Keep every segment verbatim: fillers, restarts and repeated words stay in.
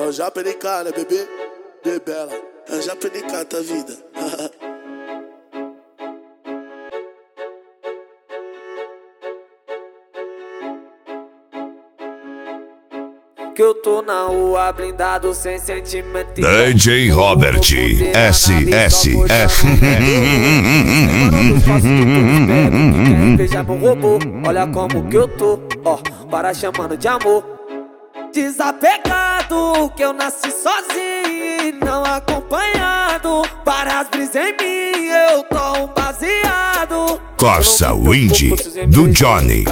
É o Japa N K, né, bebê? De bela. É o Japa N K, tá vida. Que eu tô na rua blindado sem sentimento. D J Robert S S F. Veja meu robô, olha como que eu tô, ó, para chamando de amor. Desapegado, que eu nasci sozinho e não acompanhado. Para as brisas em mim, eu tô um baseado. Corsa Wind do Johnny.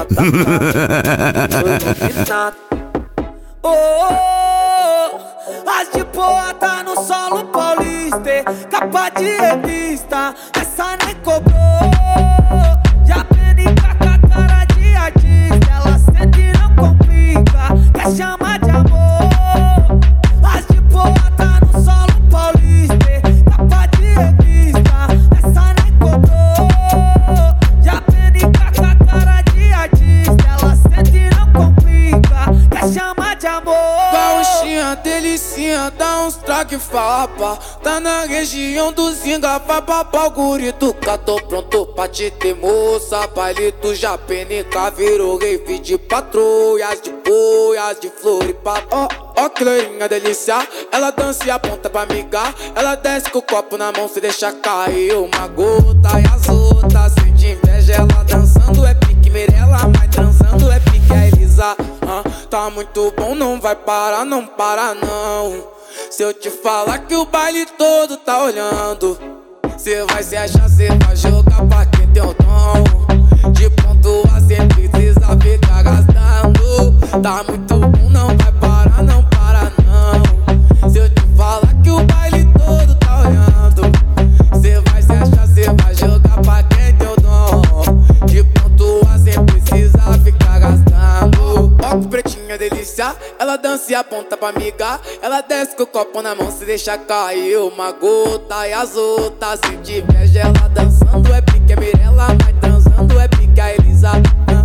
Oh, oh, oh, as de boa tá no solo paulista, capa de revista, essa nem cobrou. Já N K com a cara de artista, ela sente e não complica, quer chamar de amor. As de boa tá no solo paulista, capa de revista, essa nem cobrou. Já N K com a cara de artista, ela sente e não complica, quer chamar de amor. Gauchinha, delicinha, dá uns traque fapa. Tá na região do Zinga, vai papar o gurito. Tô pronto pra te ter, moça. Baile do Japa N K virou rave de patrulhas, de boias, de floripa. Ó, ó que loirinha delícia, ela dança e aponta pra migar. Ela desce com o copo na mão, se deixa cair uma gota. E as outras sente inveja, ela dançando é pique Mirella, mas transando é pique a Elisa. Ah, tá muito bom, não vai parar, não para não. Se eu te falar que o baile todo tá olhando, cê vai se achar, cê vai jogar pra quem tem o dom. De ponto a cê precisa ficar gastando. Tá muito bom, não vai parar, não para não. Se eu te falar que o baile todo tá olhando, cê vai se achar, cê vai jogar pra quem tem o dom. De ponto a cê precisa ficar gastando. Ó que pretinha delícia, ela dança e aponta pra migar. Ela desce com o copo na mão, se deixa cair uma gota. E as outras sente inveja, ela dançando é pique a Mirella, mas transando é pique a Elisa.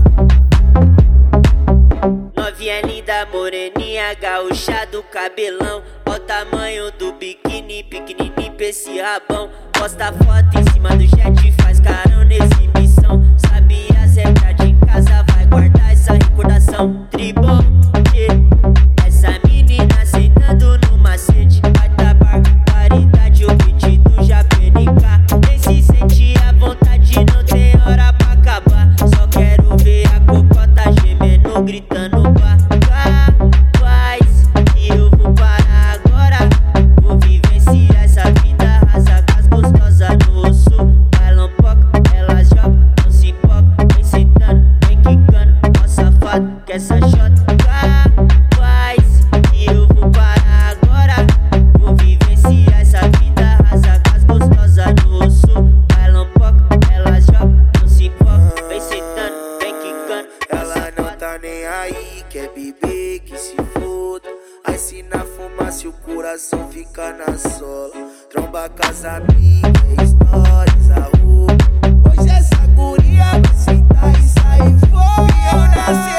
Novinha linda, moreninha, gaúcha do cabelão. Ó o tamanho do biquíni, pequenininho pra esse rabão. Posta foto em cima do jet, faz carão na exibição. Sabe as regras de casa, vai guardar essa recordação. Tribal, essa menina sentando no macete. Vai dar barbaridade, o beat do Japa N K. Nem se sente à vontade, não tem hora pra acabar. Só quero ver a cocota gemendo, gritando pá, faz que eu vou parar agora. Vou vivenciar essa vida, rasa com as gostosas no sul. Bailam pouco, elas jogam, não se empolgam. Vem sentando, vem quicando, ó safado, que essa chota faz que eu vou parar agora. Vou vivenciar essa vida, rasa com as gostosas no sul. Bailam pouco, elas jogam, não se empolgam. Vem sentando, vem quicando, ela não tá nem aí, quer beber, que se foda. Aí se na fumaça o coração fica na sola. Tromba com as amigas, histórias, a rua. Hoje essa guria vai sentar e sair fora. Eu nasci